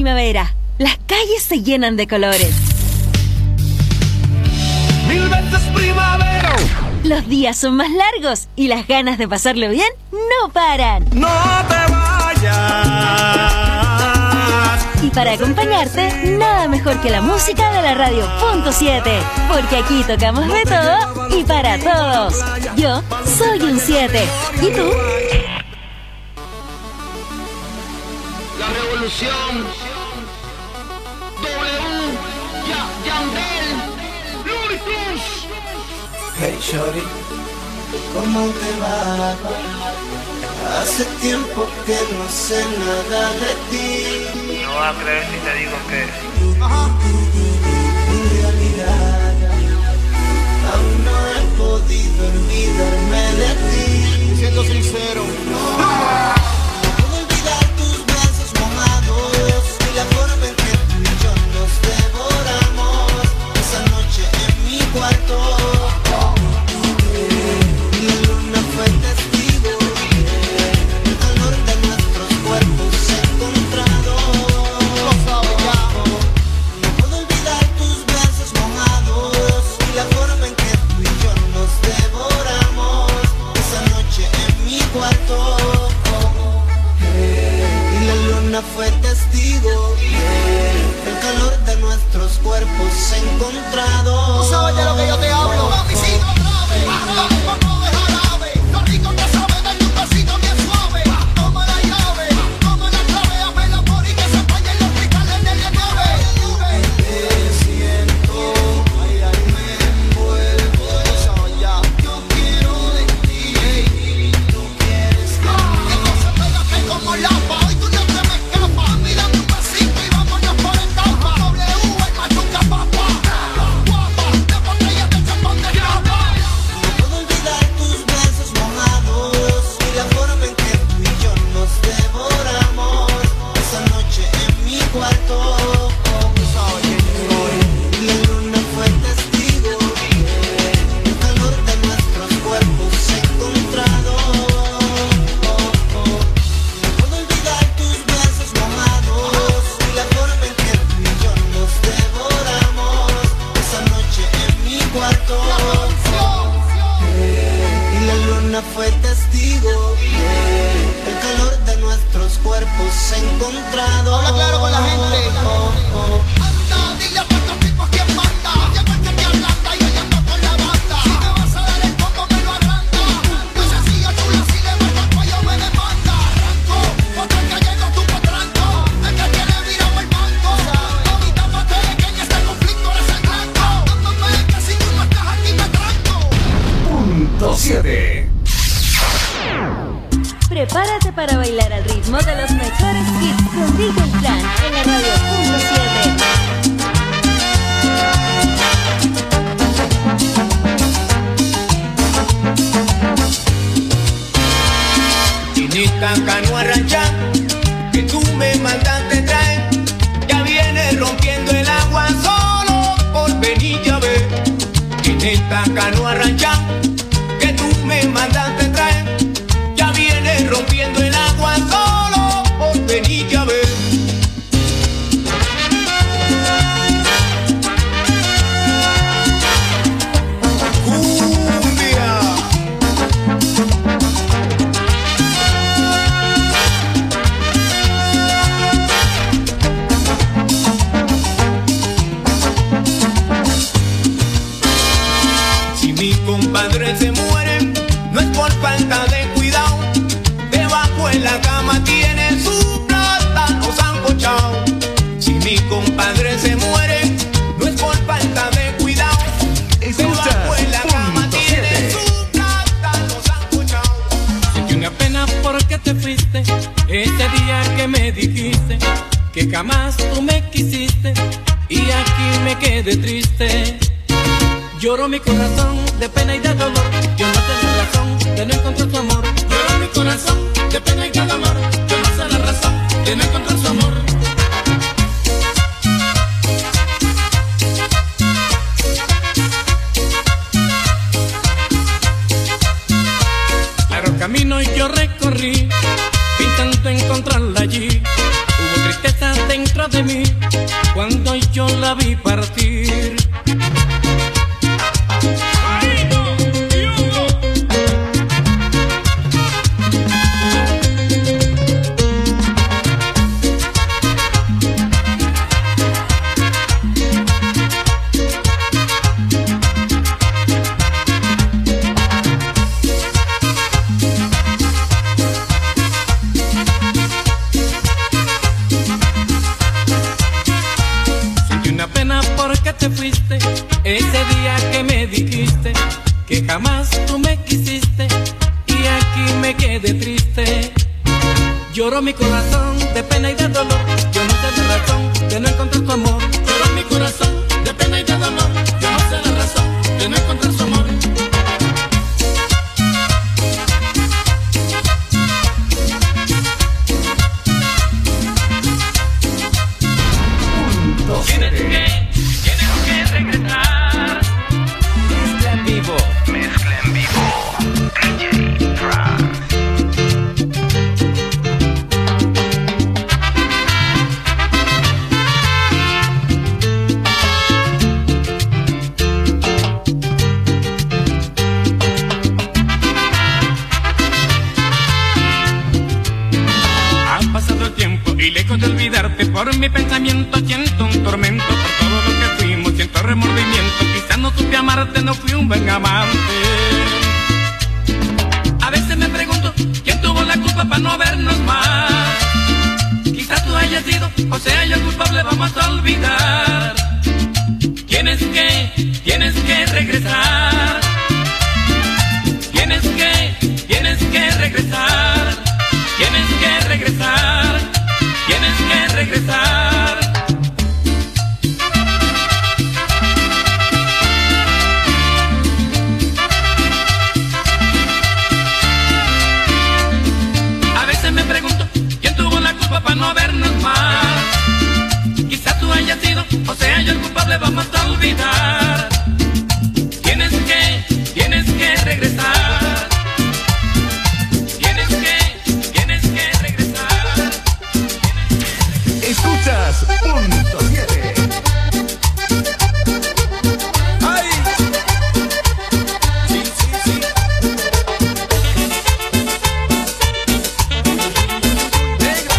primavera. Las calles se llenan de colores. Mil veces primavera. Los días son más largos y las ganas de pasarlo bien no paran. No te vayas. Y para acompañarte, nada mejor que la música de la radio Punto 7. Porque aquí tocamos de todo y para todos. Yo soy un 7. ¿Y tú? La revolución. Yandel. Luricus. Hey shorty, ¿cómo te va? Hace tiempo que no sé nada de ti. No vas a creer si te digo que En realidad, aún no he podido olvidarme de ti. Siendo sincero. No puedo olvidar tus besos mojados y la forma en que tú y yo nos devoramos esa noche en mi cuarto. Y la luna fue testigo. El calor de nuestros cuerpos encontrados. No puedo olvidar tus besos mojados y la forma en que tú y yo nos devoramos esa noche en mi cuarto. Y la luna fue testigo. El calor de nuestros cuerpos encontrados. ¿Tú sabes de lo que yo te hablo? Mami, sí, fue testigo. El calor de nuestros cuerpos encontrados. Habla claro con la gente. Anda, dile a cuántos tipos quién manda. Llegó el que te ablanda y yo ando con la banda. Si me vas a dar el coco me lo arranca. No es sencillo, chula, si le meto el cuello me demanda. Arranco, otro que llega tu potranco. El que tiene virado el banco. Ahorita pa' que en este conflicto eres el blanco. Dándome que si tú no estás aquí me tranco. Punto 7. Prepárate para bailar al ritmo de los mejores hits con DJ Fran en la radio Punto 7. Chinita cano arrancha, que tú me mandaste traer, ya viene rompiendo el agua solo por venir ya ver. Chinita cano arrancha, que tú me mandaste traer, ya viene rompiendo el agua solo por venir ya ver. Cumbia. Si mi compadre se muere, no es por falta de cuidado. Debajo en la cama tiene su plátano sancochado. Si mi compadre se muere, no es por falta de cuidado. Debajo en la cama tiene su plátano sancochado. Sentí una pena porque te fuiste, ese día que me dijiste que jamás tú me quisiste, y aquí me quedé triste. Lloro mi corazón de pena y de dolor, yo no sé la razón de no encontrar tu amor. Lloro mi corazón de pena y de dolor, yo no sé la razón de no encontrar su amor. Largo camino yo recorrí, intento encontrarla allí. Hubo tristeza de dentro de mí cuando yo la vi partir. Te fuiste ese día que me dijiste que jamás tú me quisiste y aquí me quedé triste. Lloró mi corazón de pena y de dolor, yo no sé la razón de no encontrar tu amor. Lloró mi corazón de pena y de dolor, yo no sé la razón de no encontrar su amor. Por mi pensamiento siento un tormento, por todo lo que fuimos siento remordimiento. Quizás no supe amarte, no fui un buen amante. A veces me pregunto quién tuvo la culpa para no vernos más. Quizás tú hayas sido o sea yo el culpable, vamos a olvidar. Tienes que regresar. Tienes que regresar. Tienes que regresar. Tienes que regresar. A veces me pregunto quién tuvo la culpa para no vernos más. Quizá tú hayas sido o sea yo el culpable, vamos a olvidar. Tienes que regresar. Escuchas Punto 7. ¡Ay! Sí, sí, sí. Negra.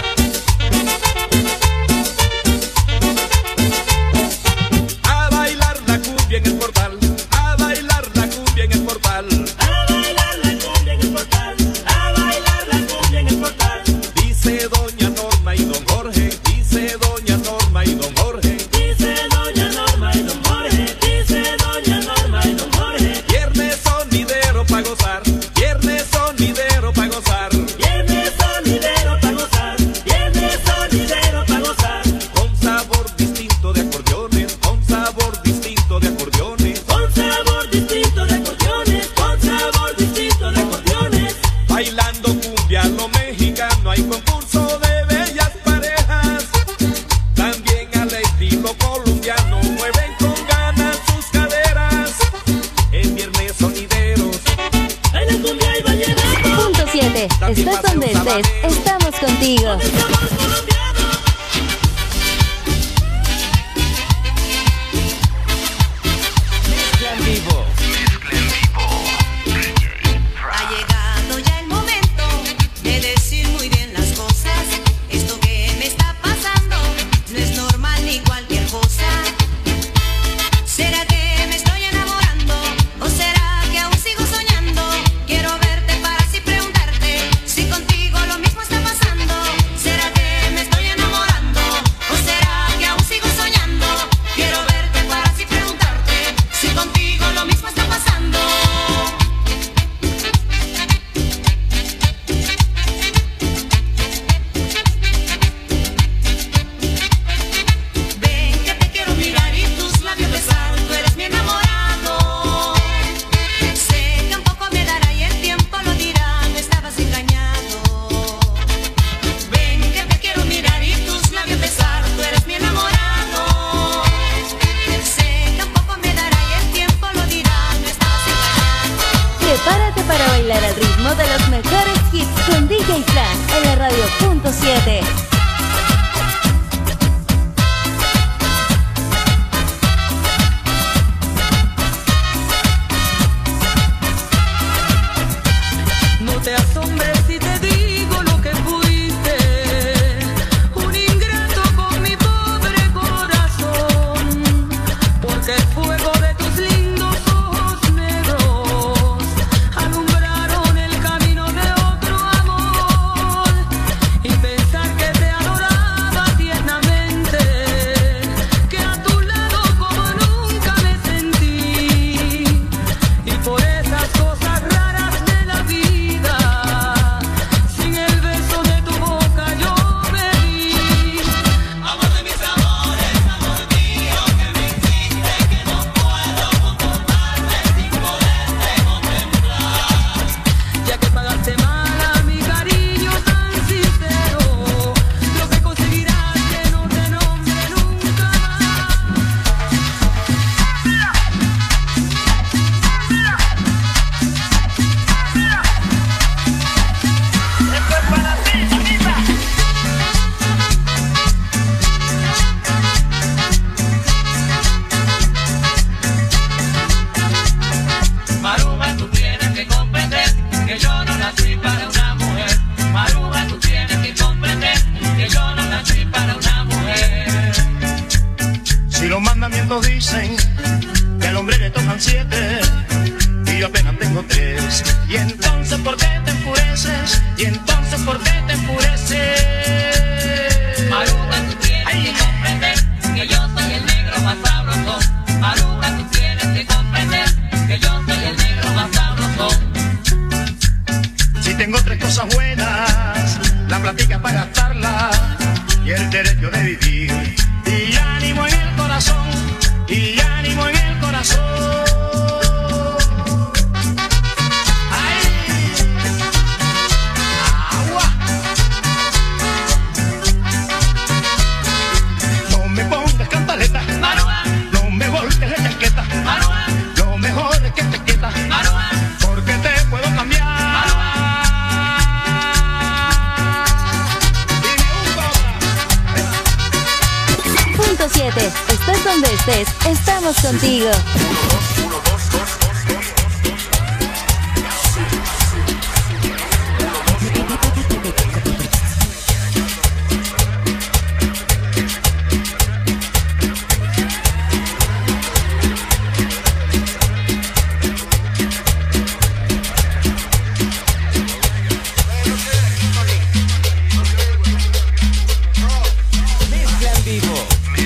A bailar la cumbia en el portal. A bailar la cumbia en el portal. A bailar la cumbia en el portal. A bailar la cumbia en el portal. Dice doña Norma y don Jorge. Dice doña Norma y don Jorge. Dice doña Norma y don Jorge. Dice doña Norma y don Jorge. Viernes sonidero pa' gozar. Viernes sonidero pa' gozar. Viernes sonidero pa' gozar. Viernes sonidero pa' gozar. Con sabor distinto de acordeones. Con sabor distinto de acordeones. Con sabor distinto de acordeones. Con sabor distinto de acordeones. Bailando cumbia a lo mexicano. Hay concurso de bellas parejas. También al estilo colombiano. Mueven con ganas sus caderas. En viernes sonideros. Baila cumbia y vallenato. Punto 7. Estás donde estés, estamos contigo. Estamos colombianos. En vivo. Ha llegado ya el momento de decir muy bien las cosas. Esto que me está pasando no es normal ni cualquier cosa. ¿Será que me estoy enamorando? ¿O será que aún sigo soñando? Quiero verte para así preguntarte si contigo lo mismo está pasando. ¿Será que me estoy enamorando? ¿O será que aún sigo soñando? Quiero verte para así preguntarte si contigo lo mismo está pasando. Ven que te quiero mirar y tus labios besar, tú eres mi enamorado. Sé que un poco me dará y el tiempo lo dirá, no estabas engañado. Ven que te quiero mirar y tus labios besar, tú eres mi enamorado. Sé que un poco me dará y el tiempo lo dirá, no estabas engañado. Prepárate para bailar al ritmo de los mejores hits con DJ Fran en la radio Punto 7. te asombres si te digo lo que fuiste, un ingrato con mi pobre corazón, porque el fuego de tus lindos ojos negros alumbraron el camino de otro amor, y pensar que te adoraba tiernamente, que a tu lado como nunca me sentí, y por esas cosas raras de la vida, sin el beso de tu boca yo me vi. Amor de mis amores, amor mío, que me hiciste, que no puedo conformarme sin poderte contemplar, ya que pagaste mal a mi cariño tan sincero, lo que conseguirás que no te nombre nunca más. Esto es para ti, bonita. Maruja, tú tienes que comprender que yo no nací para una mujer. Maruja, tú tienes que comprender que yo no nací para una mujer. Si los mandamientos dicen que al hombre le tocan 7 y yo apenas tengo 3, y entonces ¿por qué te enfureces? Y entonces ¿por qué te enfureces? Maruja, tú tienes que comprender que yo soy el negro más sabroso. Maruja, tú tienes que comprender que yo soy el negro más sabroso. Si tengo 3 cosas buenas, la platica para gastarla y el derecho de vivir, y ánimo en el corazón, y ánimo en el corazón. ¡Ay! ¡Agua! No me pongas cantaleta, Maruja, no me voltees la chaqueta, Maruja, lo mejor es que te quieta, Maruja, porque te puedo cambiar. Punto 7. Estés donde estés, estamos contigo. Mezcla en vivo.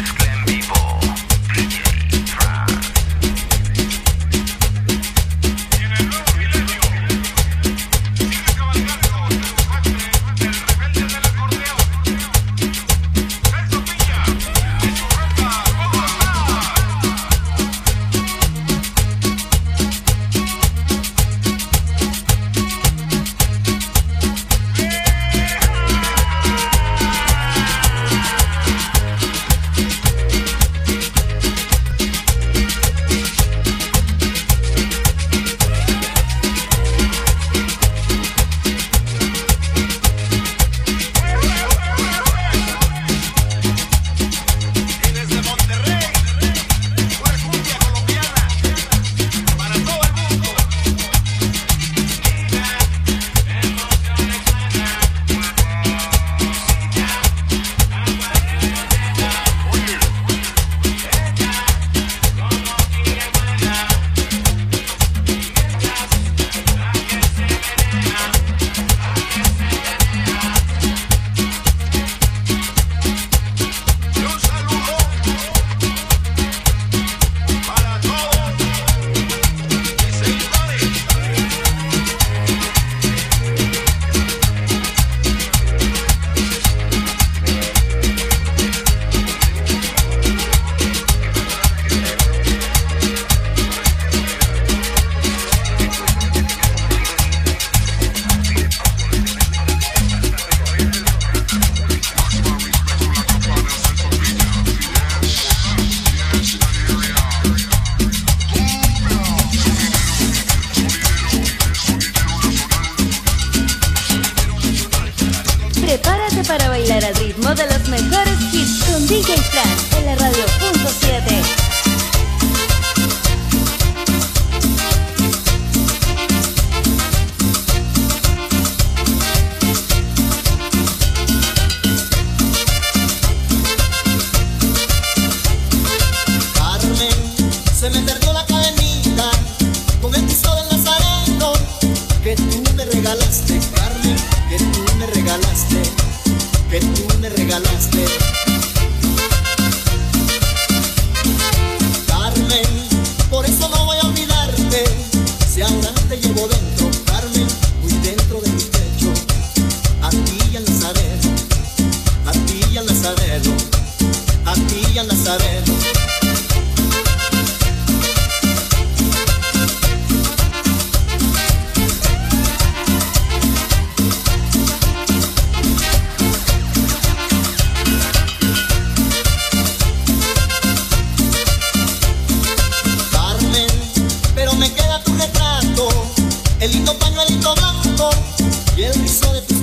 Prepárate para bailar al ritmo de los mejores hits con DJ Fran en la radio Punto 7.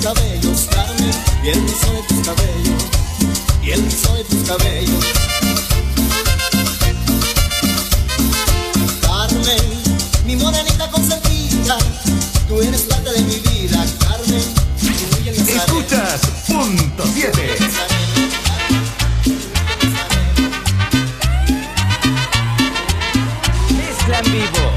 cabellos, Carmen, y el rizo de tus cabellos, y el rizo de tus cabellos. Carmen, mi morenita consentida, tú eres parte de mi vida, Carmen. Escuchas Punto 7. Mezcla en vivo.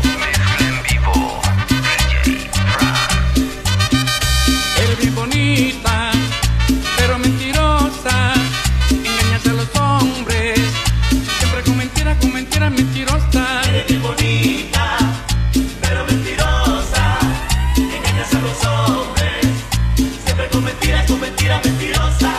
Eres bien bonita, pero mentirosa. Engañas a los hombres, siempre con mentiras mentirosas. Eres bien bonita, pero mentirosa. Engañas a los hombres, siempre con mentiras mentirosas.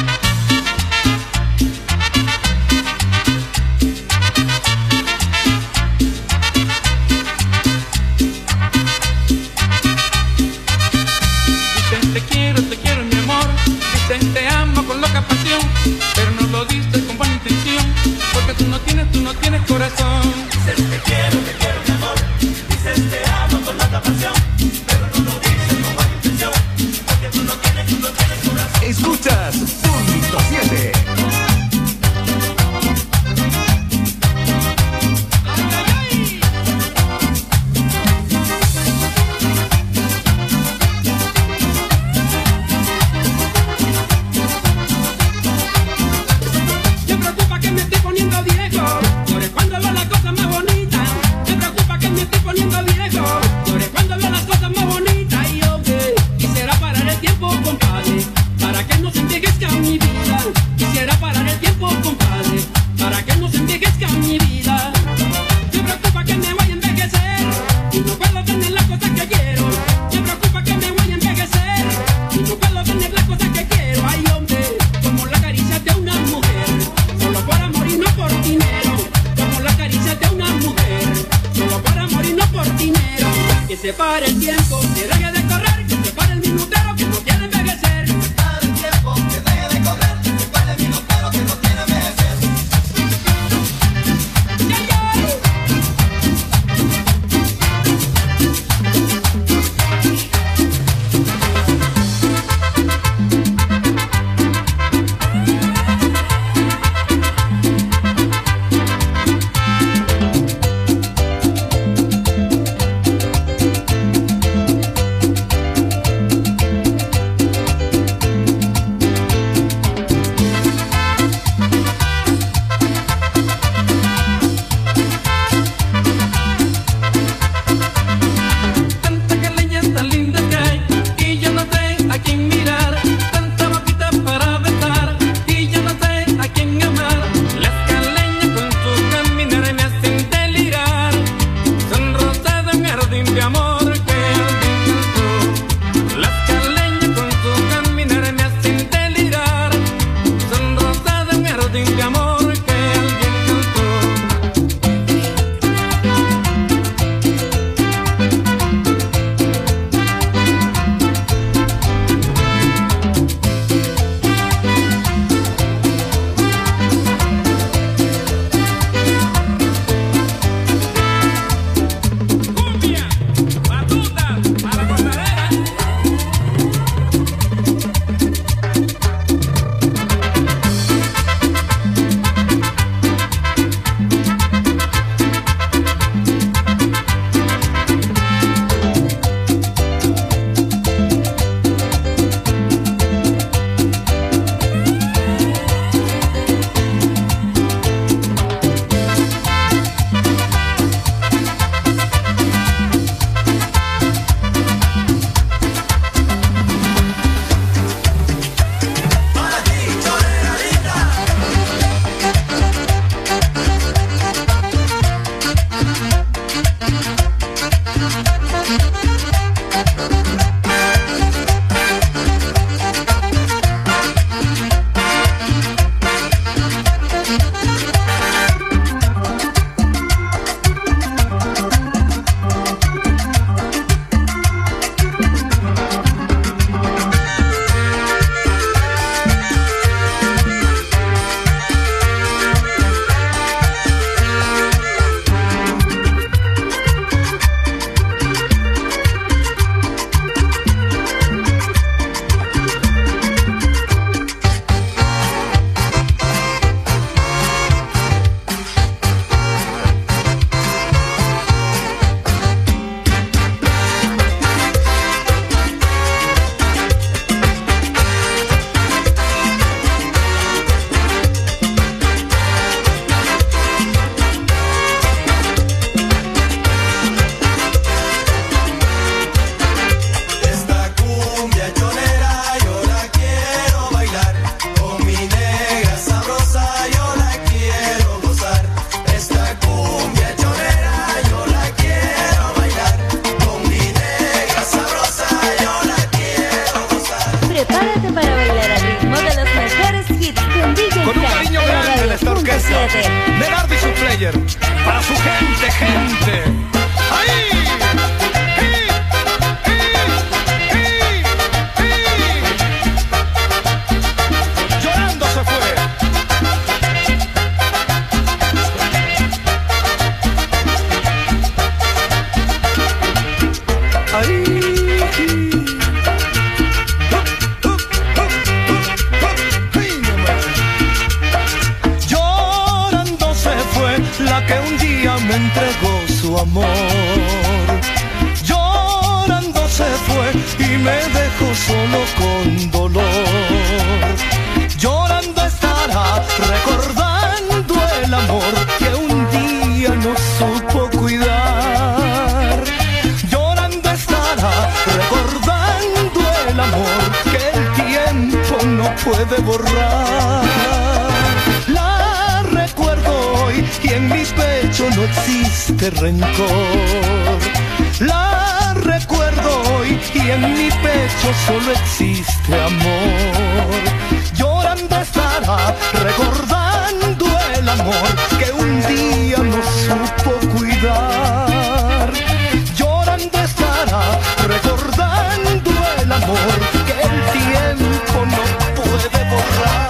Te quiero mi amor, dicen te amo con loca pasión, pero no lo dices con buena intención, porque tú no tienes corazón. Dicen te quiero mi amor, dicen te amo con loca pasión, pero no lo dices con buena intención, porque tú no tienes corazón. Escuchas Punto 7. Me preocupa que me estoy poniendo viejo, por 107. Medardo y su player, para su gente, gente. ¡Ahí! Llorando se fue. Ahí. Llorando se fue la que un día me entregó su amor. Llorando se fue y me dejó solo con dolor. Llorando estará recordando el amor que un día no supo cuidar. Llorando estará recordando el amor que el tiempo no puede borrar. La recuerdo hoy y en mi pecho no existe rencor. La recuerdo hoy y en mi pecho solo existe amor. Llorando estará recordando el amor que un día no supo cuidar. Llorando estará recordando el amor que el tiempo no puede borrar.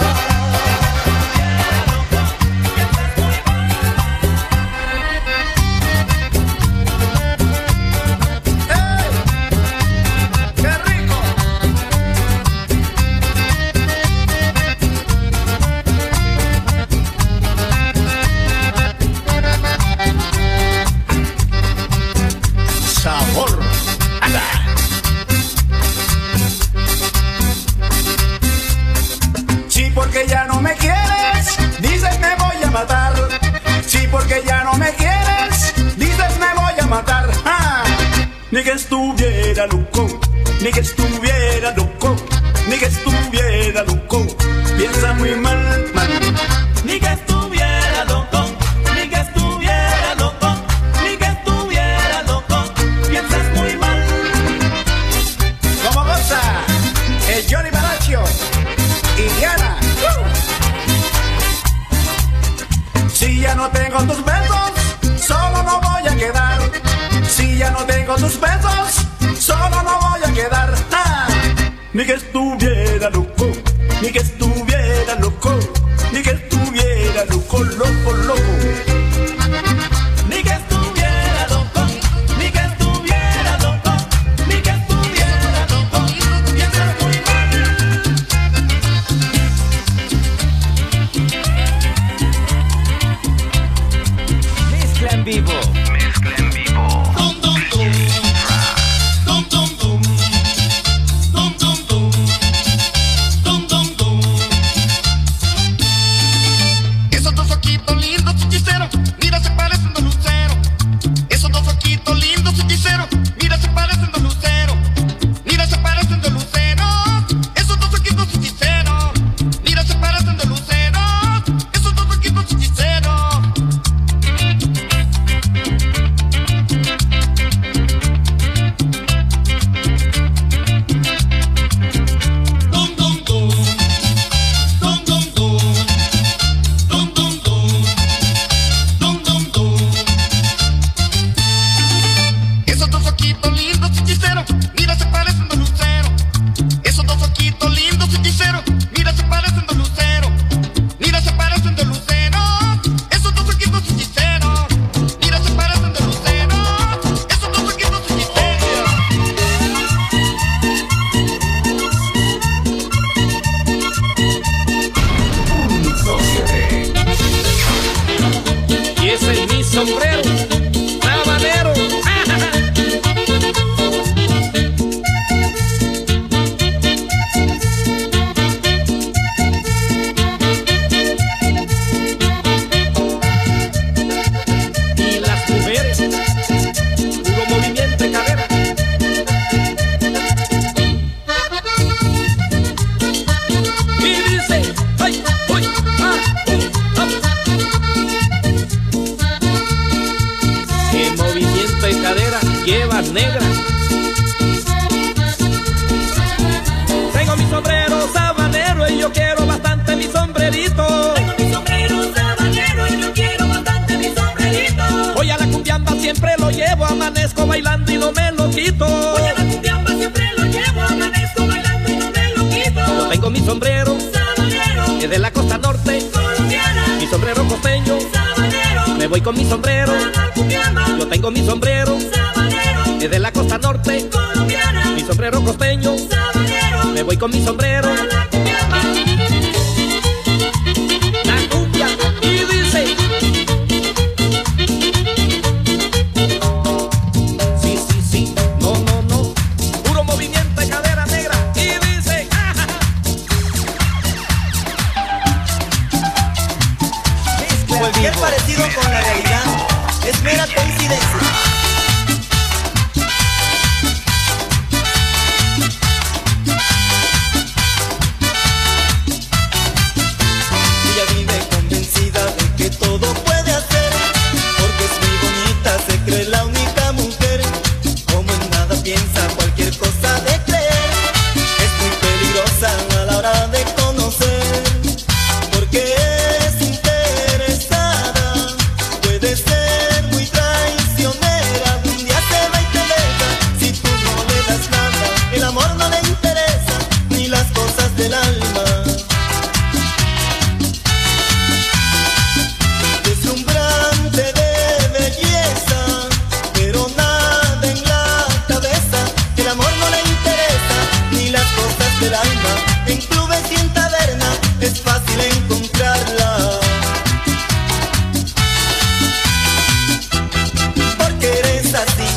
Porque ya no me quieres, dices me voy a matar. Sí, porque ya no me quieres, dices me voy a matar. ¡Ah! Ni que estuviera loco, ni que estuviera loco, ni que estuviera loco. Piensa muy mal, mal. Ni que estuviera loco, ni que estuviera loco, ni que estuviera loco. Piensas muy mal. ¿Cómo goza? El Johnny Palacio y Diana. Si ya no tengo tus besos, solo no voy a quedar. Si ya no tengo tus besos, solo no voy a quedar. ¡Ah! Ni que estuviera loco, ni que estuviera loco, ni que estuviera loco, loco, loco. Ni que estuviera loco, ni que estuviera loco, ni que estuviera loco. Piensas muy mal. Mezcla en vivo. Mezcla en vivo. Dum dum dum. Dum dum dum. Dum dum dum. Dum dum dum. amanezco bailando y no me lo quito. Oye, la cumbiamba siempre lo llevo, amanezco bailando y no me lo quito. Yo tengo mi sombrero sabanero, es de la costa norte colombiana, mi sombrero costeño sabanero, me voy con mi sombrero. la cumbiamba, Yo tengo mi sombrero sabanero, es de la costa norte colombiana, mi sombrero costeño sabanero, me voy con mi sombrero. la cumbiamba. La cumbia y dice sí, sí, sí, no, no, no, puro movimiento de cadera negra y dice Cualquier parecido con la realidad es mera coincidencia. Ella vive convencida de que todo puede hacer, porque es muy bonita, se cree la única mujer. Como en nada piensa cualquier cosa de creer, es muy peligrosa a la hora de conocer, porque es interesada, puede ser muy traicionera. Un día se va y te deja si tú no le das nada. El amor no le interesa, ni las cosas del alma. Deslumbrante de belleza, pero nada en la cabeza. El amor no le interesa, ni las cosas del alma. En clubes y en taberna es fácil encontrarla, porque eres así,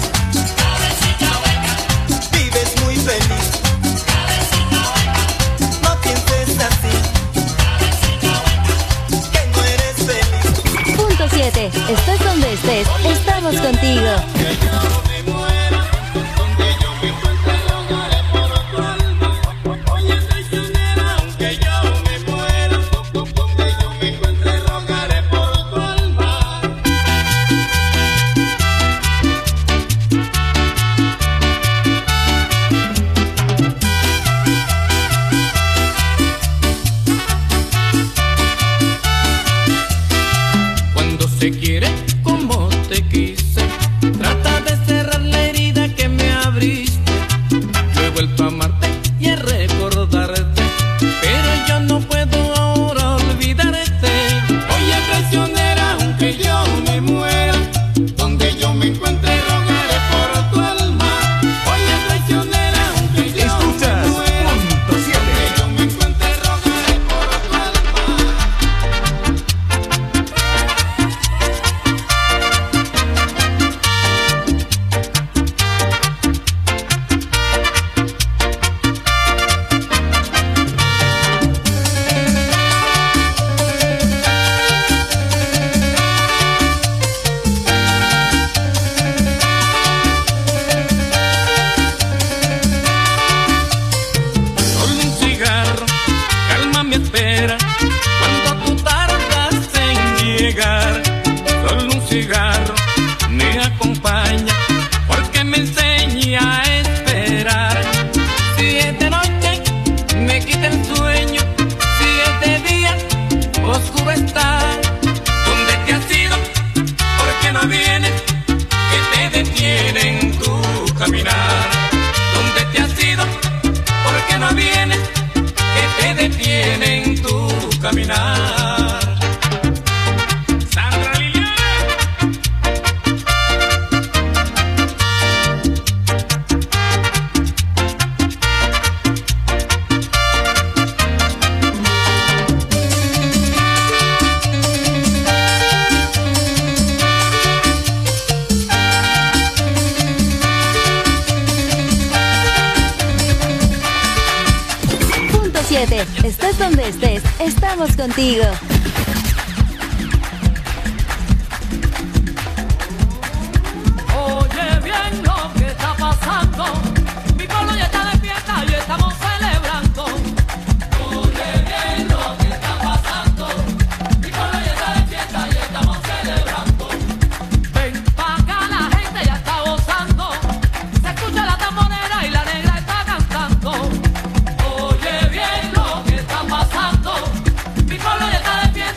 vives muy feliz. No pienses así, que no eres feliz. Punto 7. Estés donde estés, estamos contigo. Cuando se quiere como te quise, trata de cerrar la herida que me abriste. Yo he vuelto a amarte y a recordarte, pero yo no puedo ahora olvidarte. Oye, traicionera, aunque yo me muera, donde yo me encuentre rogaré por tu alma. Oye, traicionera, aunque yo Escuchas me muera, Punto 7. donde yo me encuentre rogaré por tu alma. Solo un cigarro calma mi espera cuando tú tardas en llegar. Solo un cigarro me acompaña porque me enseña a esperar. Si es de noche me quita el sueño, si es de día oscuro está. ¿Dónde te has ido? ¿Por qué no vienes? Que te detiene en tu caminar. ¿Dónde te has ido? ¿Por qué no vienes? Que te detiene en tu caminar. Sandra Liliana. Punto 7. Estés donde estés, estamos contigo. Oye bien lo que está pasando, mi pueblo ya está despierta y estamos celebrando. Oye bien lo que está pasando, mi pueblo ya está despierta y estamos celebrando. Ven pa' acá, la gente ya está gozando, se escucha la tambonera y la negra está cantando. Oye bien lo que está pasando, mi pueblo ya está despierta.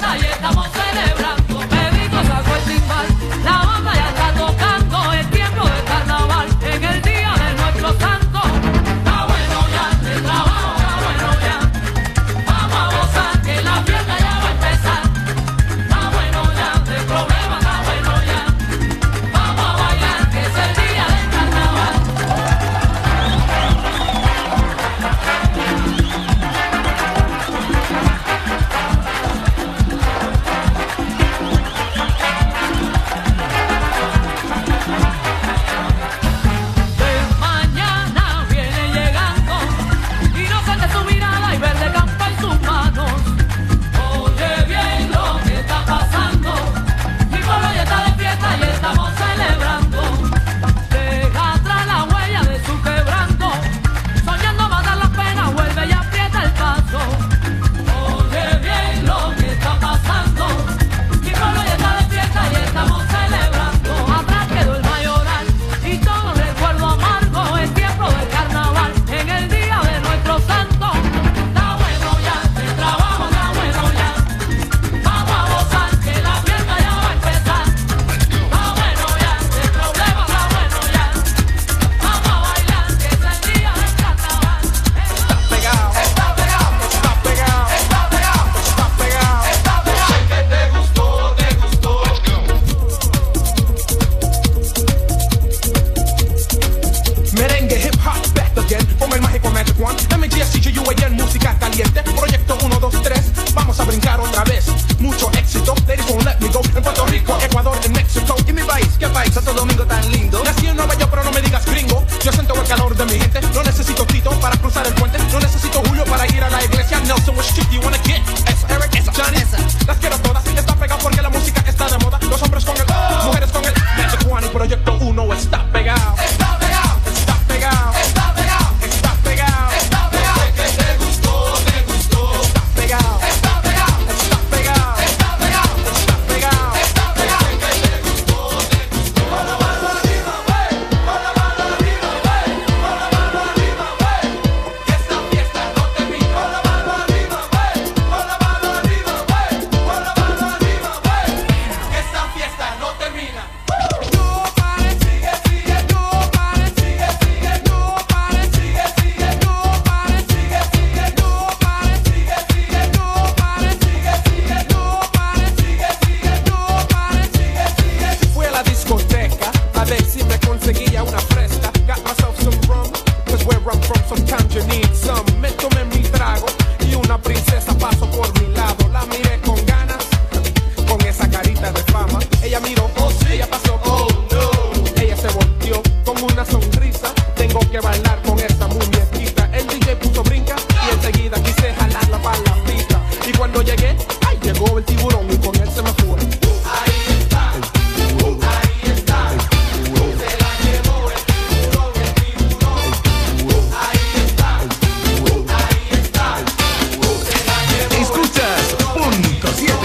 con Magic One. MGSCGUAN, música caliente. Proyecto 1, 2, 3. Vamos a brincar otra vez. Mucho éxito. Ladies won't let me go. En Puerto Rico, Ecuador, en México. ¿Y mi país? ¿Qué país? Santo Domingo tan lindo. Nací en Nueva York, pero no me digas gringo. Yo siento el calor de mi gente. No necesito Tito para cruzar el puente. No necesito Julio para ir a la iglesia. Nelson, which chick you wanna get? Esa, Eric, esa, Johnny, esa. Las quiero todas. Está pegado porque la música está de moda. Los hombres con el, mujeres con el. Magic One y Proyecto 1 está pegado. Está pegado. Está pegado. Está pegado. Está pegado. Está pegado. Que te gustó, te gustó. Está pegado. Está pegado. Está pegado. Está pegado. Está pegado. Está pegado. Que te gustó, te gustó. Con la mano arriba, wey. Con la mano arriba, wey. Con la mano arriba, wey. Que esta fiesta no termina. Con la mano arriba, wey. Con la mano arriba, wey. Con la mano arriba, wey. Que esta fiesta no termina. No pares, sigue, sigue, no pares, sigue, sigue, no pares, sigue, sigue, no pares, sigue, sigue, no pares, sigue, sigue, no pares, sigue, sigue, no pares, sigue, sigue, no pares, sigue, sigue. Fui a la discoteca a ver si me conseguía una fresca. Got myself some rum, 'cause where I'm from sometimes you need some. Me tomé mi trago y una princesa pasó por mi lado. La miré con ganas, con esa carita de fama. Ella miró, oh sí, ella pasó, oh no. Ella se volteó con una sonrisa. Tengo que bailar con esta muñequita. El DJ puso brinca y enseguida quise jalarla para la pista. Y cuando llegué, ay, llegó el tiburón y con él se me fue. Ahí está, ahí está. Se la llevó el tiburón, el tiburón. Ahí está, ahí está. Se la llevó. Escuchas Punto 7.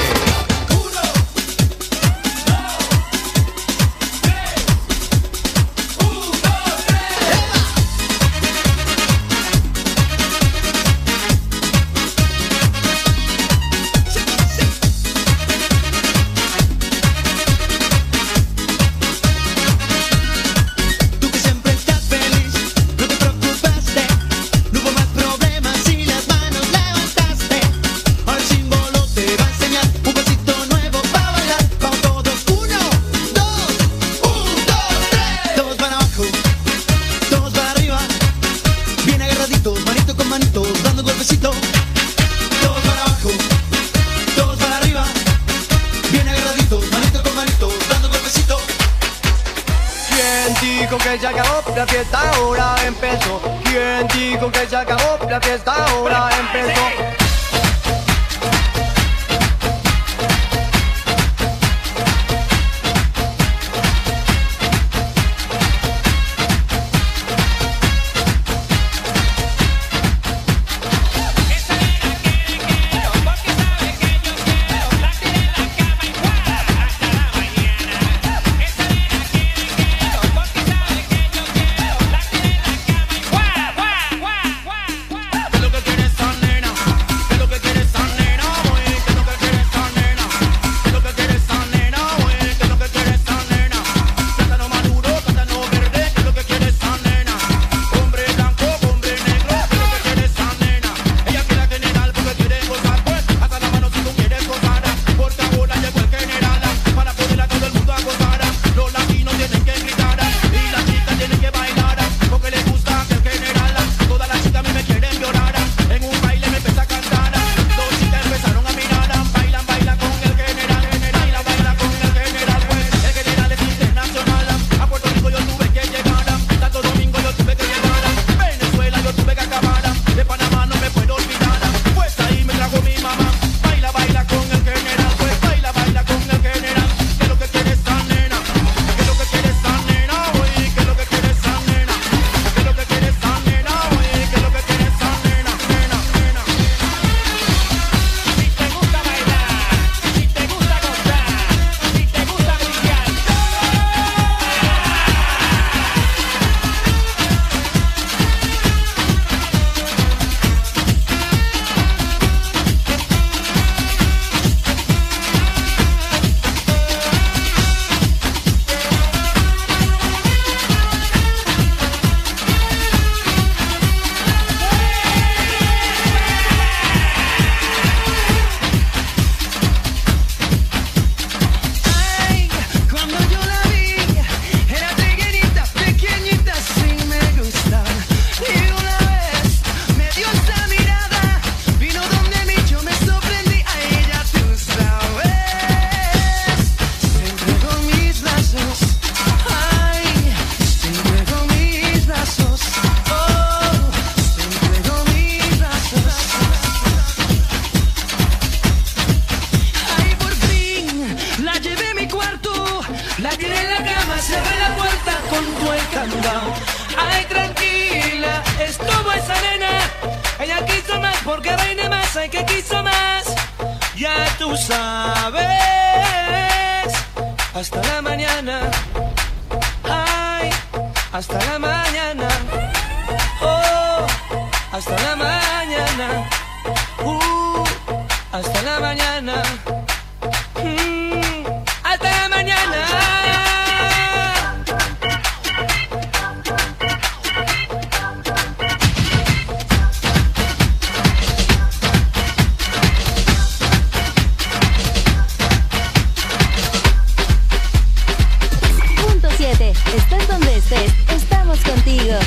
Tú que siempre estás feliz, no te preocupaste. No hubo más problemas y las manos levantaste. Ahora el símbolo te va a enseñar un pasito nuevo para bailar. Vamos todos, 1, 2, 1, 2, 3. Todos para abajo, todos para arriba. Bien agarraditos, manito con manito, dando golpecito. Todos para abajo, todos para arriba. Bien agarraditos, manito con manito, dando golpecito. ¿Quién dijo que ya acabó? La fiesta ahora empezó. ¿Quién dijo que ya acabó? La fiesta ahora empezó. ¿Qué es lo que quieres, son nena? tú sabes. Hasta la mañana. Ay, hasta la mañana. Oh, hasta la mañana. Hasta la mañana. Hasta la mañana. Punto 7. Estés donde estés, estamos contigo.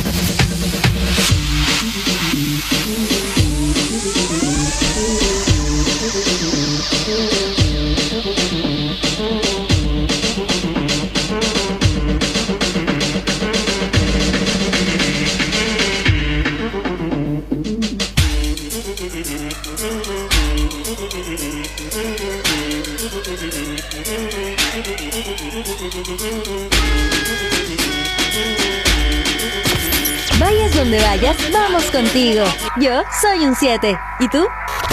Vayas donde vayas, vamos contigo. Yo soy un 7. ¿Y tú?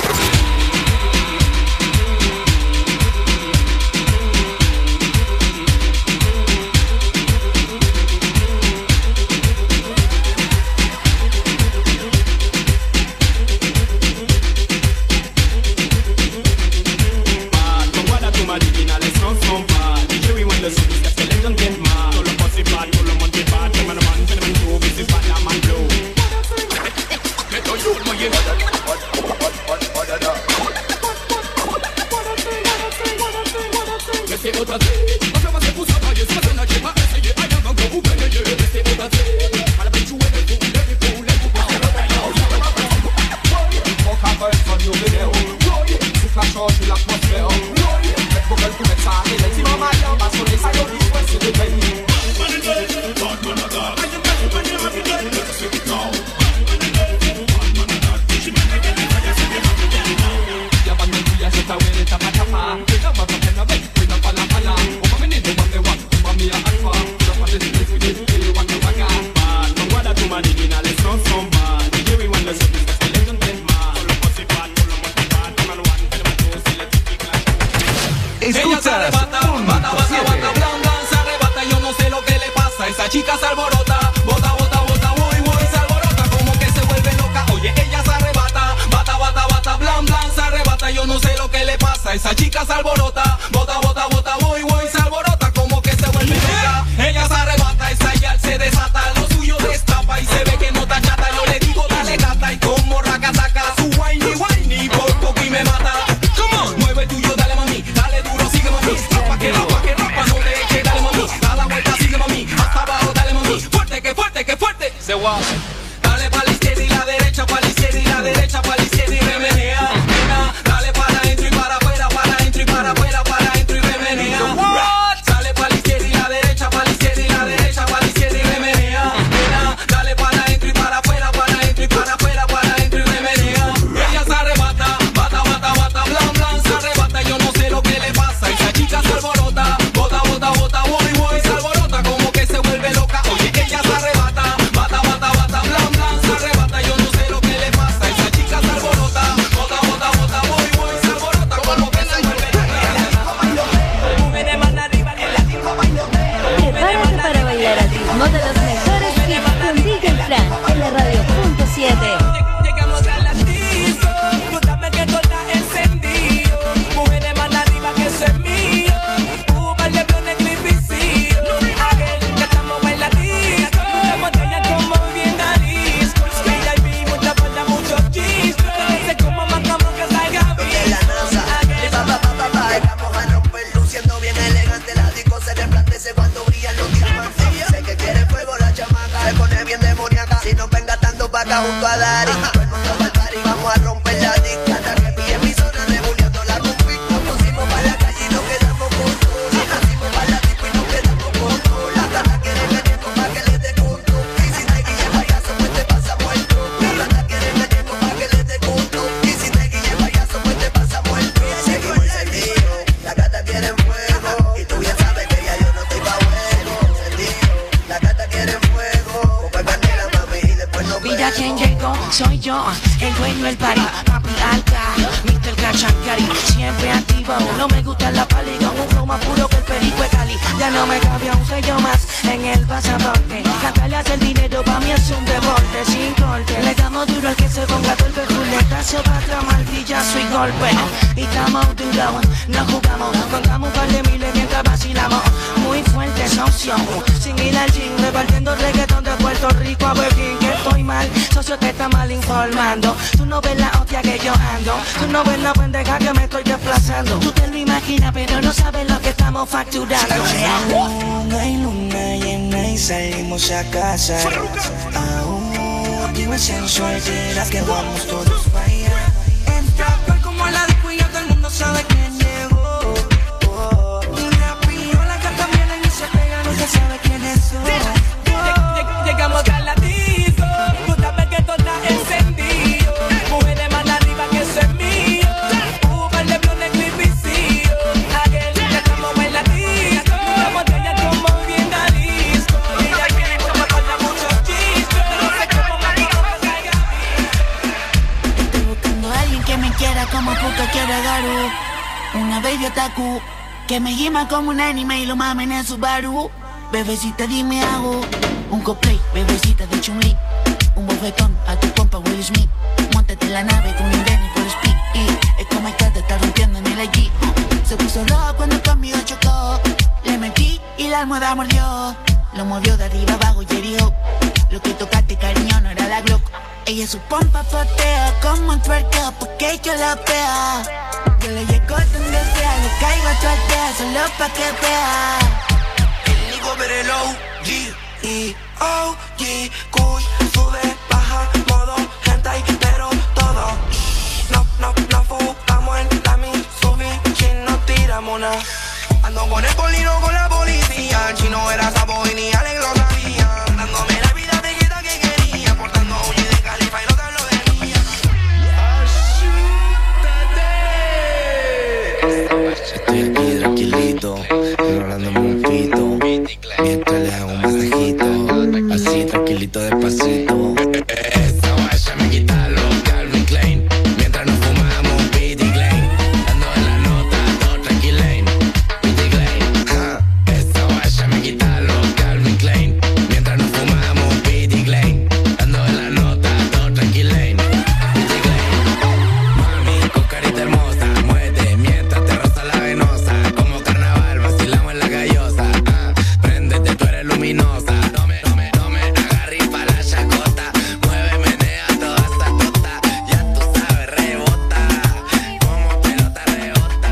Junto a Dari, todo el mundo va al party, vamos a romper la disca. Hasta que pille mi zona, rebuleando la conflicto. Nos pusimos para la calle y nos quedamos con todo. Nos nacimos para la disco y nos quedamos con todo. La gata quiere venir pa' que le dé gusto. Y si te guille payaso, pues te pasa muerto. La gata quiere venir pa' que le dé gusto. Y si te guille payaso, pues te pasa muerto. Seguimos encendidos, la gata quiere fuego. Y tú bien sabes que ya yo no estoy pa' juego. Encendido, la gata quiere fuego. Copa canela, mami, y después nos vemos. Mira quién llegó, soy yo yo, el dueño del party, papi alca, Mr. Cachancari, siempre activo. No me gusta la pali con un flow más puro que el perico de Cali. Ya no me cabía un sello más en el pasaporte. Cantarle hacer dinero pa' mí es un deporte sin corte. Le damos duro al que se ponga todo el perculetazo para atrás, martillazo y golpe. Y estamos duros, no jugamos, contamos un par de miles mientras vacilamos. Muy fuerte socio, sin ir al gym, repartiendo reggaetón de Puerto Rico a Berlín. Que estoy mal, socio te está mal informando. Tú no ves la hostia que yo ando, tú no ves la pendeja que me estoy desplazando. Tú te lo imaginas pero no sabes lo que estamos facturando. Aún hay luna llena y salimos a casa. Aún dime sensual, dirás que vamos todos para allá. Entra tal como la disco y ya todo el mundo sabe quién llegó. Rápido la carta viene y se pega, no se sabe quiénes son. Llegamos a la disco, tú sabes que todo está encendido. Mujeres más arriba que eso es mío. Par de blones clipicillo. Aquel ya estamos en la disco. La botella como bien disco. Y ya quieren que me falta muchos chistes. No sé cómo me Estoy buscando a alguien que me quiera como Puka quiere Garu. Una baby otaku que me gima como un anime y lo mamen en Subaru. Bebecita dime hago un cosplay, bebecita de Chun-Li. Un bofetón a tu compa Will Smith. Móntate en la nave con un Denny por speed. Y es como esta te está rompiendo en el allí. Se puso rojo cuando conmigo chocó. Le metí y la almohada mordió. Lo movió de arriba abajo y herió. Lo que tocaste cariño no era la Glock. Ella su pompa fotea como un twerkeo porque yo la vea. Yo le llego donde sea, le caigo a tu aldea solo pa' que vea. El Nico Perelo, G y O-G, Kush, sube, baja, modo, hentai, pero todo. No fugamos en la Mitsubishi, no tiramos nada. Ando con el colino con la policía, el chino era sapo y ni Alex lo sabía. Dándome la vida de quieta que quería, portando uña de califa y no te lo venía. Estoy aquí tranquilito, enrolándome un pito, mientras le hago un masajito, así tranquilito despacito. Esta guaya me quita los Calvin Klein, mientras nos fumamos Pity Klein, dando en la nota todo tranquilain, Pity Klein. Esta guaya me quita los Calvin Klein, mientras nos fumamos Pity Klein, dando en la nota todo tranquilain, Pity Klein. Mami, con carita hermosa, muévete mientras te roza la venosa, como carnaval vacilamos en la gallosa. Préndete, tú eres luminosa. No me agarres pa' la chacota. Mueve, menea toda esa tota. Ya tú sabes, rebota. Como pelota rebota.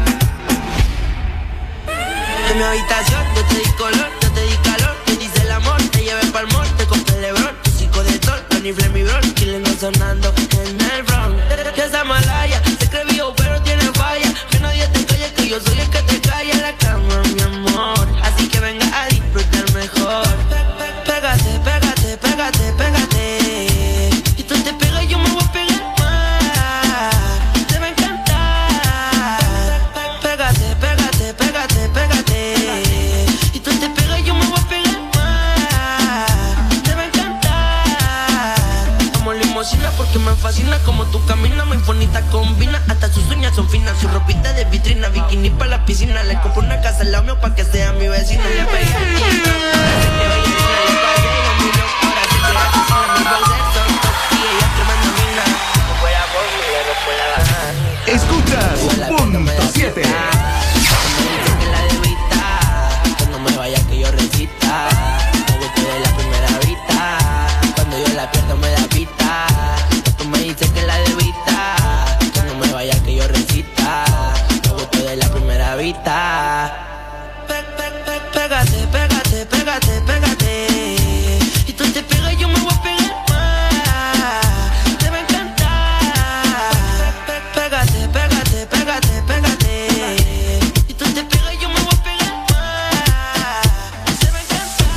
En mi habitación yo te di color, yo te di calor, te dice el amor, te llevé pa'l mall, te compré Lebron, tu psico de sol, Tony Flemmy Bron, Killing no sonando en el Bronx. Que esa malaya se cree vivo pero tiene falla, que nadie te calle, que yo soy el que te calla en la cama, mi amor. Así que venga a disfrutar mejor. Pégate, pégate, pégate, pégate. Y tú te pegas y yo me voy a pegar más. Te va a encantar. Pégate, pégate, pégate, pégate. Y tú te pegas y yo me voy a pegar más. Te va a encantar. Como limosina porque me fascina como tú caminas, muy bonita combina. Hasta sus uñas son finas, su ropita de vitrina, bikini pa' la piscina. Le compro una casa al lado mío pa' que sea mi vecina. Le pegué Escuchas Punto 7. Cuando me vaya que yo recita, me gustó de la primera vista. Cuando yo la pierdo me da pita. Tú me dices que la debita. Cuando me vaya que yo recita, me gustó de la primera vista. Pégate, pégate, pégate, pégate. Y tú te pegas y yo me voy a pegar más. Te va a encantar. Pégate, pégate, pégate, pégate. Y tú te pegas y yo me voy a pegar más. Te va a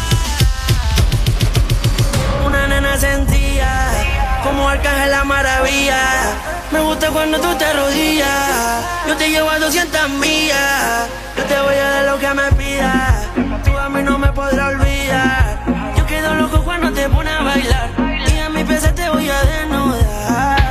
encantar. Una nena sencilla, como Arcángel la maravilla. Me gusta cuando tú te arrodillas. Yo te llevo a 200 millas. Yo te voy a dar lo que me pidas. Tú a mí no me podrás olvidar. Yo quedo loco cuando te pones a bailar. Y a mi pieza te voy a desnudar.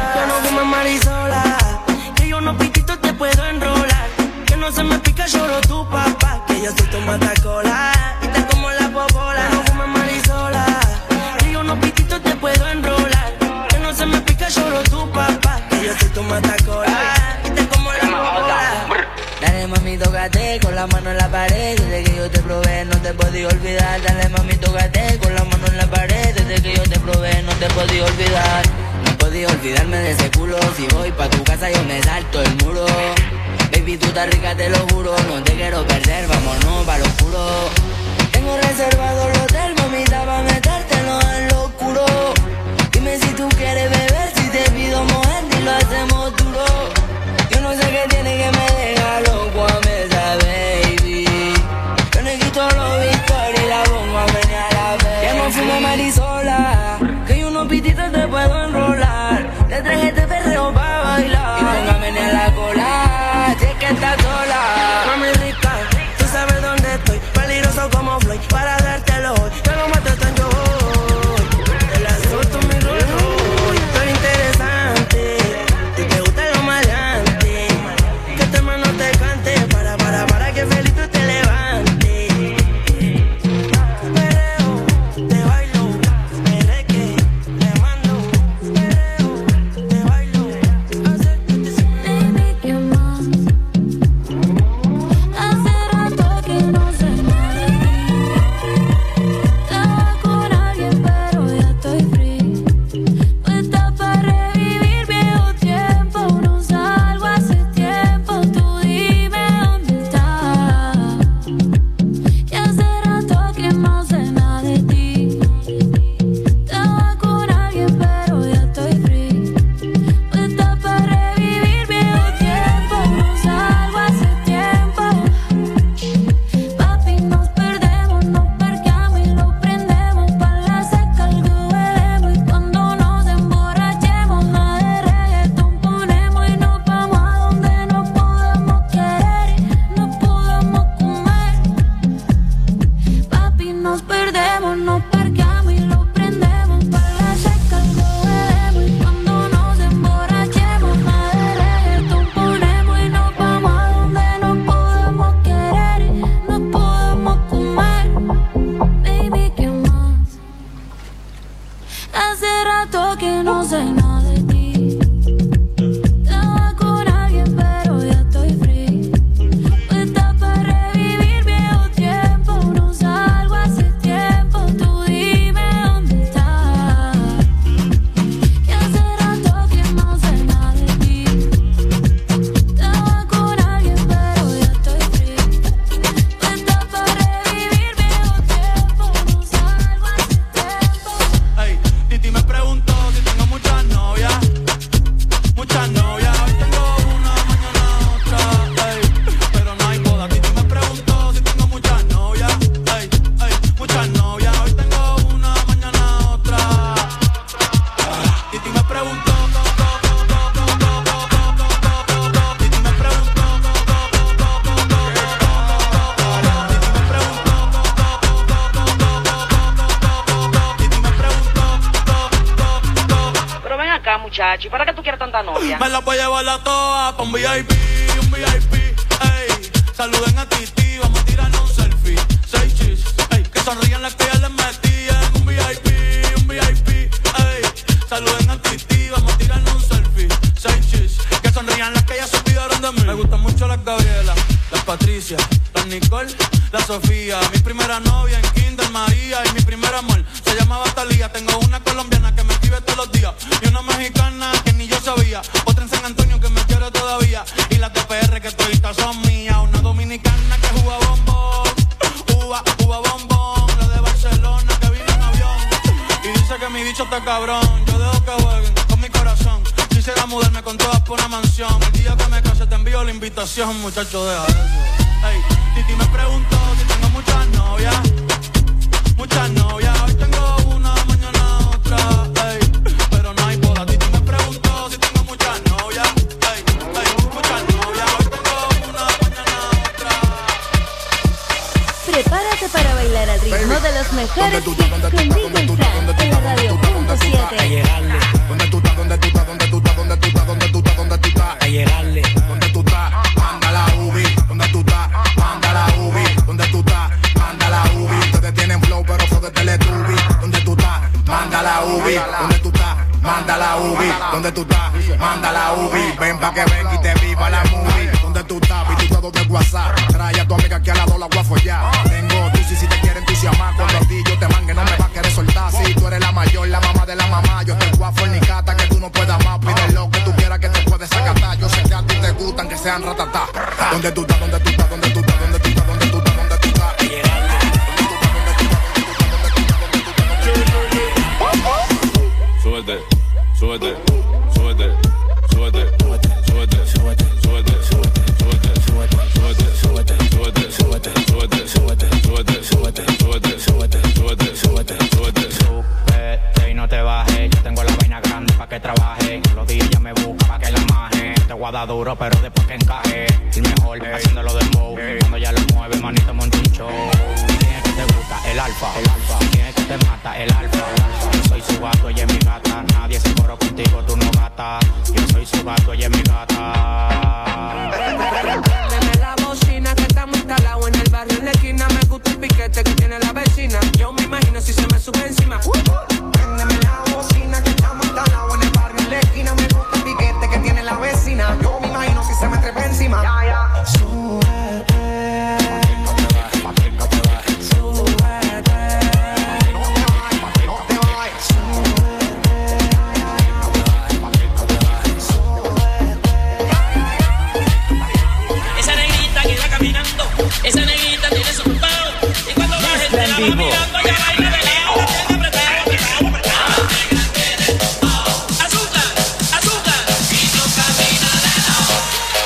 lloro tu papá, que yo soy tu matacola. Y te como la popola, no fumes marisola. Y unos pititos te puedo enrolar. Que no se me pica, lloro tu papá, que yo soy tu matacola. Y te como la popola. Dale mami, tócate con la mano en la pared. Desde que yo te probé no te podía olvidar. Dale mami, tócate con la mano en la pared. Desde que yo te probé no te podía olvidar. No podía olvidarme de ese culo. Si voy pa' tu casa yo me salto el muro. Baby, tú estás rica, te lo juro. No te quiero perder, vámonos pa' lo oscuro. Tengo reservado el hotel, mamita, pa' metértelo en lo oscuro. Dime si tú quieres beber, si te pido mojar y lo hacemos duro. Yo no sé qué tiene que me deja loco a mesa, baby. Yo no quito los Victoria y la pongo a menear la vez. Que no fume marisola, que yo unos pititos te puedo enrolar. Te traje este perreo pa' bailar y pongo a menear la cola. Si es que estás sola, mami rica, tú sabes dónde estoy. Peligroso como Floyd, para dártelo hoy. Te lo mato tan yo hoy. El azul tú mi Rolls Royce. Estoy interesante, si te gusta lo maleante. Que tu hermano te cante, para que feliz tú te levantes. Perreo, te bailo, perreque, te mando. Perreo, te bailo, Baby, ¿qué más? Hace rato que no sé nada de ti. Estaba con alguien pero ya estoy free. Puesta para revivir viejo tiempo. No salgo hace tiempo. Tú dime dónde estás. Y hace rato que no sé nada de ti. Estaba con alguien pero ya estoy free. Puesta para revivir viejo tiempo. No salgo hace tiempo. Papi, nos perdemos, nos parqueamos y lo prendemos. Pa' la seca algo bebemos. Y cuando nos emborrachemos, nada de reggaetón ponemos. Y nos vamos a donde nos podamos querer y nos podamos comer. Papi, nos perdemos, nos parqueamos y lo prendemos. Pa' la seca algo bebemos. Y cuando nos emborrachemos, nada de reggaetón ponemos. Y nos vamos a donde nos podamos querer y nos podamos comer. Baby, ¿qué más? Hace rato que no sé nada de ti. Estaba con alguien pero ya estoy free. Puesta para revivir viejo tiempo. No salgo hace tiempo. Tú dime dónde estás. Y hace rato que no sé nada de ti. Estaba con alguien pero ya estoy free. Puesta para revivir viejo tiempo. No salgo hace tiempo. Ey, Titi me preguntó si tengo muchas novias. Muchas novias, hoy tengo una, mañana otra. Ey, pero no hay boda. Titi me preguntó si tengo muchas novias. Ey, muchas novias, hoy tengo una, mañana otra. Titi me preguntó. Titi me preguntó. Pero ven acá, muchacho, ¿y para qué tú quieres tanta novia? Me la voy a llevar a todas pa' un VIP, ey. Saluden a Titi, vamos a tirarnos un selfie. 6 chis, ey. Que sonrían las que ya les metían. Un VIP, ey. Saluden a Titi, vamos a tirarnos un selfie. 6 chis, que sonrían las que ya se olvidaron de mí. Me gustan mucho las Gabriela, las Patricia, las Nicole, la Sofía. Mi primera novia en Kinder María y mi primer amor se llamaba Talía. Tengo una colombiana que me escribe todos los días y una mexicana que ni yo sabía. Otra en San Antonio que me quiere todavía y las de PR que toditas son mías. Una dominicana que juega bombón, uva bombón. La de Barcelona que vino en avión y dice que mi bicho está cabrón. Yo dejo que jueguen con mi corazón. Quisiera mudarme con todas por una mansión. El día que me case te envío la invitación, muchacho, deja eso. Ey, Titi me preguntó si tengo muchas novias. Muchas novias, hoy tengo una, mañana otra. Ey, pero no hay boda. Titi me preguntó si tengo muchas novias. Ey, muchas novias, hoy tengo una, mañana otra. Prepárate para bailar al ritmo de los mejores hits con DJ Frank en la radio .7. A llegarle. ¿Dónde tú estás? ¿Dónde tú estás? ¿Dónde tú estás? ¿Dónde tú estás? ¿Dónde tú estás? ¿Dónde tú estás? A llegarle. ¿Dónde tú estás? Anda la UBI. ¿Dónde tú estás? manda la UBI. Ven pa' que ven y te viva la movie. Donde tú estás, visitado de WhatsApp. Trae a tu amiga que al lado la voy a follar. Tengo tú si te quieren entusiasmar. Cuando a ti yo te mangue no me va a querer soltar. Si tú eres la mayor, la mamá de la mamá, yo te voy a fornicata que tú no puedas más. Pide lo que tú quieras que te puedes sacatar. Yo sé que a ti te gustan que sean ratatá. ¿Dónde tú estás? ¿Dónde tú estás? ¿Dónde tú estás? ¿Dónde tú estás? ¿Dónde tú estás? ¿Dónde tú estás? Súbete, súbete, súbete, súbete, súbete, súbete, súbete, súbete, súbete, súbete, súbete, súbete, súbete, súbete, súbete, súbete, súbete, súbete, súbete, súbete. Súbete y no te bajes, yo tengo la vaina grande pa' que trabaje. Los días ya me busca pa' que la maje. Te voy a dar duro pero después que encaje. El mejor haciéndolo de mow. Cuando ya lo mueve, manito, monta un show. ¿Quién es que te gusta? El alfa. ¿Quién es que te mata? El alfa. Yo soy su gato, ella es mi gata. Nadie se coro contigo, tú no gata. Yo soy su gato, ella es mi gata. Préndeme la bocina que estamos instalados en el barrio. En la esquina me gusta el piquete que tiene la vecina. Yo me imagino si se me sube encima. Préndeme la bocina que estamos instalados en el barrio. En la esquina me gusta el piquete que tiene la vecina. Yo me imagino si se me trepa encima. Súbete. Esa negrita tiene su pao. Y cuando la gente la va mirando, ella baila de lado, la tiene apretada, apretada, apretada. Azúcar, azúcar, y no camina de lado.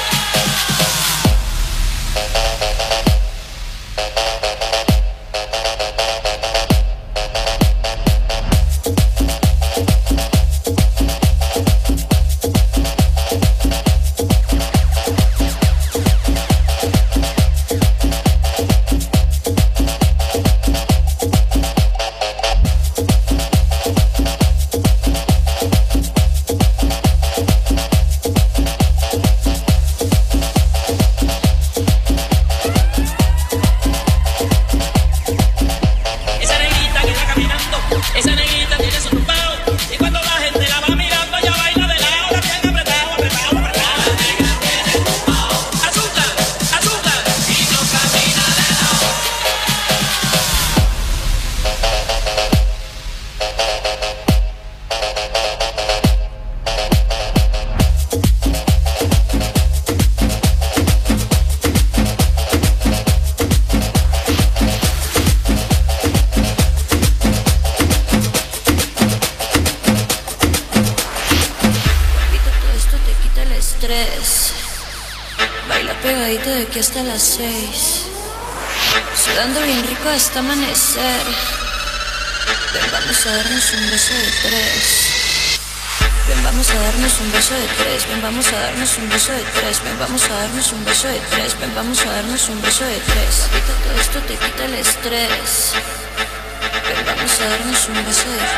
Baila pegadito de aquí hasta las 6. Sudando bien rico hasta amanecer. Ven, vamos a darnos un beso de 3. Ven, vamos a darnos un beso de 3. Ven, vamos a darnos un beso de 3. Ven, vamos a darnos un beso de 3. Ven, vamos a darnos un beso de 3. Ahorita todo esto te quita el estrés. Ven, vamos a darnos un beso de 3.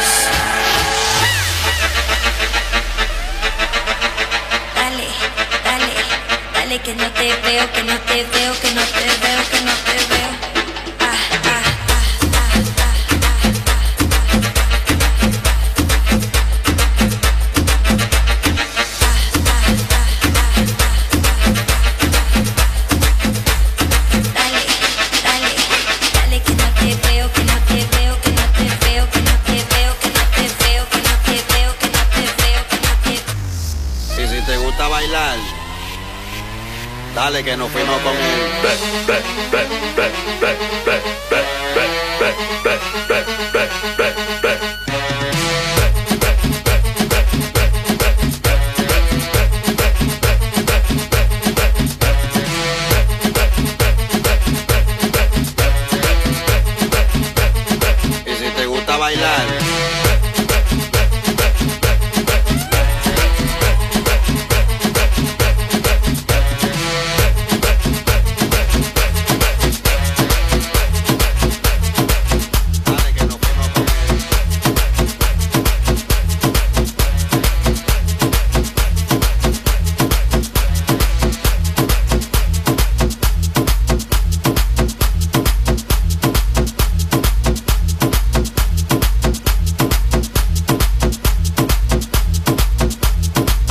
Dale, dale, dale que no te veo, que no te veo, que no te veo, que no te veo. Bailar, dale que nos fuimos con él.